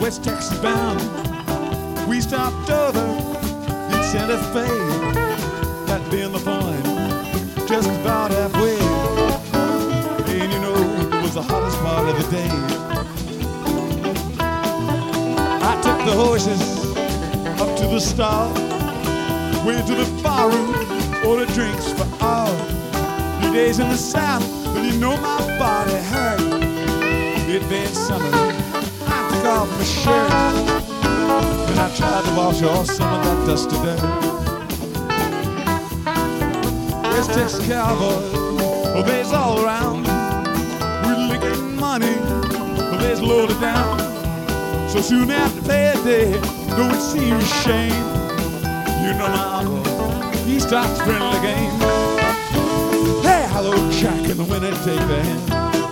West Texas bound. We stopped over in Santa Fe, that being the point, just about halfway. And you know, it was the hottest part of the day. I took the horses up to the stall, went to the bar room, ordered drinks for all. 3 days in the South, but you know my body hurt. It been summer, I took off my shirt, and I tried to wash off some of that dust of dirt. West Texas cowboys, well, they's all around. We're licking money, well, they's loaded down. So soon after payday, though it seems a shame, you know my uncle, he starts a friendly game. Hey, hello, Jack, and the winner take the hand.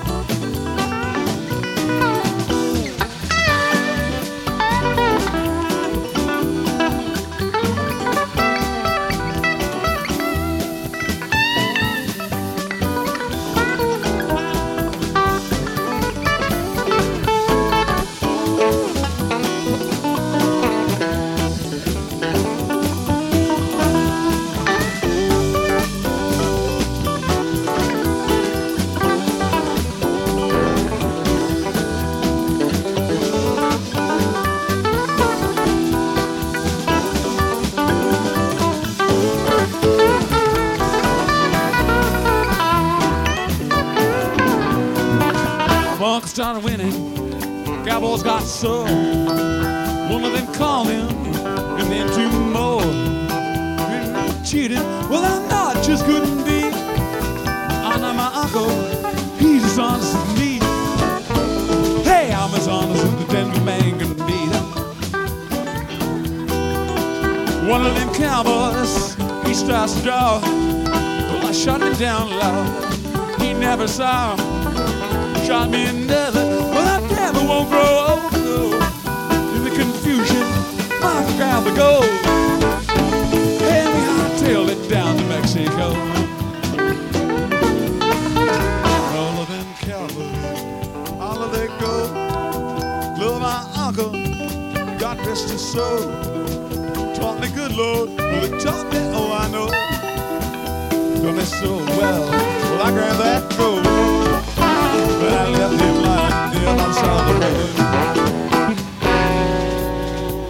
Started winning, cowboys got so. One of them called him, and then two more. And cheated, well I know it just couldn't be. I know my uncle, he's as honest as me. Hey, I'm as honest as the Denver man can be. One of them cowboys, he starts to draw. Well, I shot him down low, he never saw. Shot me another, well that never won't grow old, no. In the confusion, I grabbed the gold. And we hightailed it down to Mexico. All of them cowboys, all of their gold. Love my uncle, God rest his soul. Taught me good, Lord, well it taught me, oh I know. Done me so well, well I grabbed that gold. But I left him lying dead outside the road.